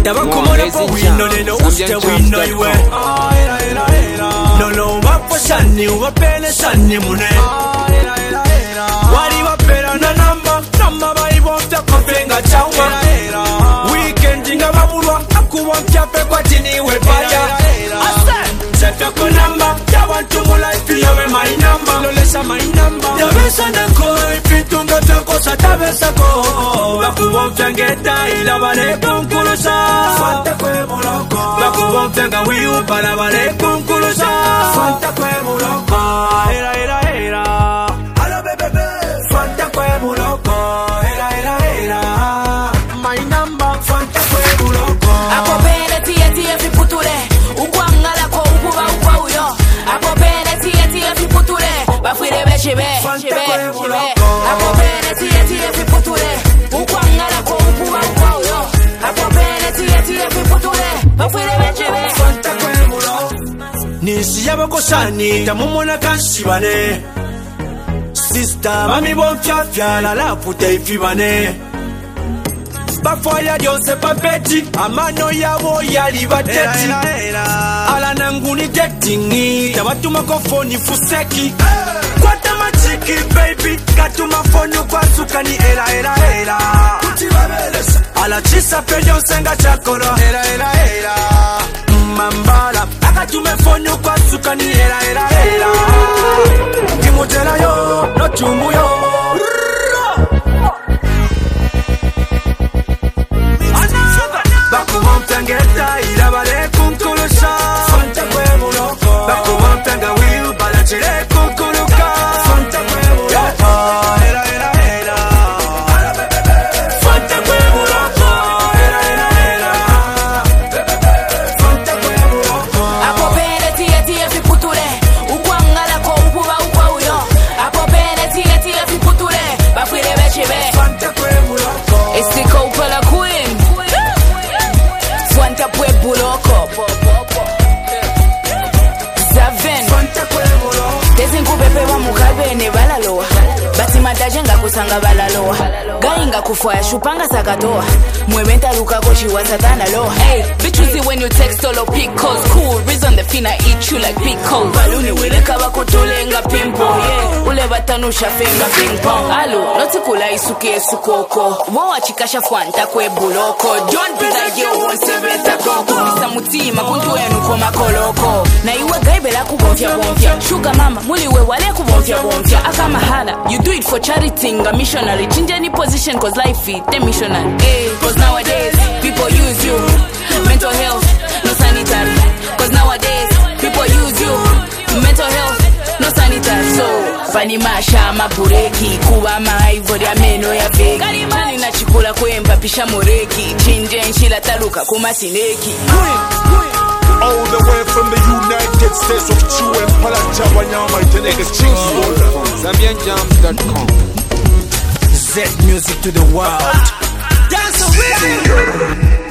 Tabakumona po wino leno uste wino iwe. No wapo shani wapele shani mune. Wari wapela na namba baibofta kopenga chawa. Weekend inga babulwa akuwa mchape kwa tini webaya. Sefya ko namba yabantu mu life yawe my number. Lolesa my number. Yabesa nako ipitunga tako satabesa ko. Bakubofta ngeta ila bale konkulusa. Fanta kwe muloko. Bakubofta wiu para bale konkulusa. Fanta kwe muloko. Era. Hello baby. Fanta kwe muloko. Era. My number. Fanta kwe muloko. Akopele tie fiputule. Ukwangala ko ukuba ukwauyo. Akopele tie fiputule. Bafire bechebe. Akopele tie fiputule. Ukwangala ko ukuba ukwauyo. Akopele tie fiputule. Bafire bechebe. Fanta kwe muloko. Nisi yabakosani tamumona kanshibane. Sister mami bonfya la la pute ifibane. Bafoya dyose papeti amano yabo yali bateti. Ala nanguni datingi tabatuma ko phone fuseki. Kwata machiki baby katuma phone kwa sukani era. Ala chisa pejo senga chakoro era. Mambala akatume phone kwa sukani era. Kimotela yo no chumbu yo. Bakubomtangeta ila bale kunkulusa. Fanta kwe muloko. Bakubomtanga wiu bala chile kunkuluka. Fanta kwe muloko. Era. Fanta kwe muloko. Era. Fanta kwe muloko. Akopele tie fiputule. Ukwangala ko ukuba ukwauyo. Akopele tie fiputule. Bafire bechebe. Fanta kwe muloko. Isiko upala queen. Fanta pwe buloko. Zaven. Fanta kwe muloko. Tezinkupepe wa mukabe ne balaloa. Bati madajenga kusanga balaloa. Gainga kufoya shupanga sakatoa. Mwementa luka koshi wa satana loa. Hey, bitches when you text all of pickles. Cool, reason the fina eat you like pickles. Baluni wileka bako tolenga pimple. Yeah, ule batanusha fenga ping pong. Alo, noti kula isuke sukoko. Wawa chikasha Fanta kwe buloko. Don't be like you won't sebeta koko. Misa mutima kuntu enu kwa makoloko. Na iwe gaibe la kubonfya. Sugar mama, muli we wale kubonfya. Aka mahala, you do it for charity, nga missionary. Change any position cause life it, the missionary. Hey, cause nowadays, people use you. Mental health, no sanitary. Cause nowadays, people use you. Mental health, no sanitary. So, fani masha mapureki. Kuwa maivori ya meno ya feki. Kalimani na chikula kwemba pisha moreki. Chinje nshila taluka kumasineki. All the way from the United States of Chua and Palacha Wanyama Itenega Ching's ZambianJams.com. Z music to the world. Dance with